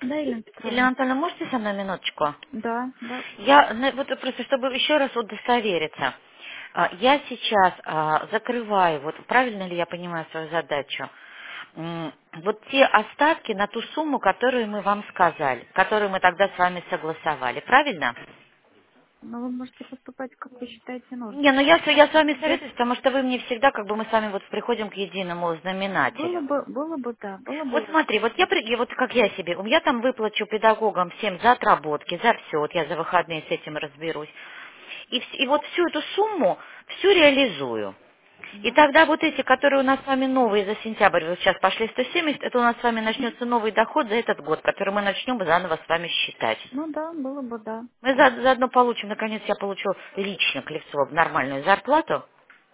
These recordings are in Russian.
Да, Елена Елена Петровна? Анатольевна, можете со мной минуточку? Да, да. Вот просто, чтобы еще раз удостовериться, я сейчас закрываю, вот правильно ли я понимаю свою задачу, вот те остатки на ту сумму, которую мы вам сказали, которую мы тогда с вами согласовали, правильно? Но вы можете поступать, как вы считаете Не, нужным. ну я с вами советуюсь, потому что вы мне всегда, как бы мы с вами вот приходим к единому знаменателю. Было бы, да, было бы Вот смотри, лучше. вот как я себе, я там выплачу педагогам всем за отработки, за все, вот я за выходные с этим разберусь. И вот всю эту сумму, всю реализую. И Ну, тогда вот эти, которые у нас с вами новые за сентябрь, вот сейчас пошли 170, это у нас с вами начнется новый доход за этот год, который мы начнем заново с вами считать. ну да, было бы, да. Мы заодно получим, наконец я получу лично к лицу нормальную зарплату,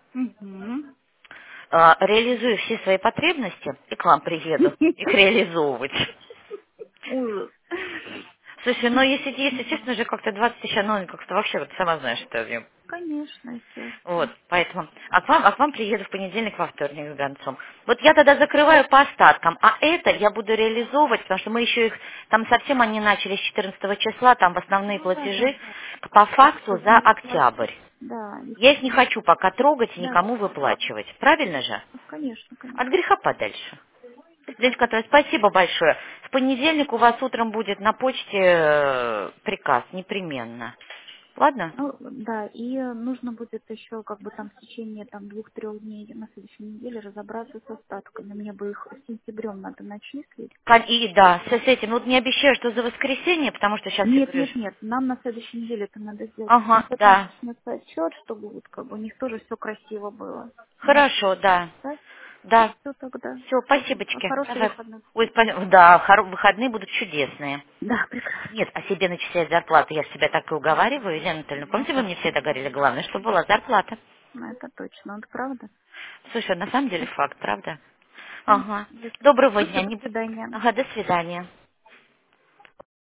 Угу. реализую все свои потребности и к вам приеду их реализовывать. Ужас. Слушай, ну если честно, уже как-то 20 тысяч, ну как-то вообще, вот сама знаешь, что я. Конечно, Вот, естественно. поэтому. А к вам приеду в понедельник, во вторник с гонцом. Вот я тогда закрываю по остаткам, а это я буду реализовывать, потому что мы еще их, там совсем они начали с 14 числа, там в основные Ну да, да, платежи да. по факту Чтобы за не октябрь. расплачиваться. Да, Я их не хочу пока трогать и да, никому да. выплачивать. Правильно же? Ну, конечно, От конечно. греха подальше. Леночка, Прекрасно. спасибо большое. В понедельник у вас утром будет на почте приказ, непременно. Ладно? Ну, да, и нужно будет еще как бы там в течение там 2-3 дней на следующей неделе разобраться с остатками. Мне бы их сентябрем надо начислить. И да, с этим. Вот не обещаю, что за воскресенье, потому что сейчас я Нет, говорю. нет, нет, нам на следующей неделе это надо сделать. Ага, Потом да. начнется отчет, чтобы вот как бы у них тоже все красиво было. Хорошо, да. Да? Да. Все тогда. Все, Все. спасибочки. Хороших Давай. выходных. Ой, да, выходные будут чудесные. Да, прекрасно. Нет, а себе начислять зарплату я ж себя так и уговариваю, Елена Анатольевна. Помните, вы мне всегда говорили, главное, чтобы была зарплата. Ну, это точно. Это правда. Слушай, на самом деле факт, правда? Все. Ага. Доброго Ну, все, дня. до свидания. Ага, до свидания.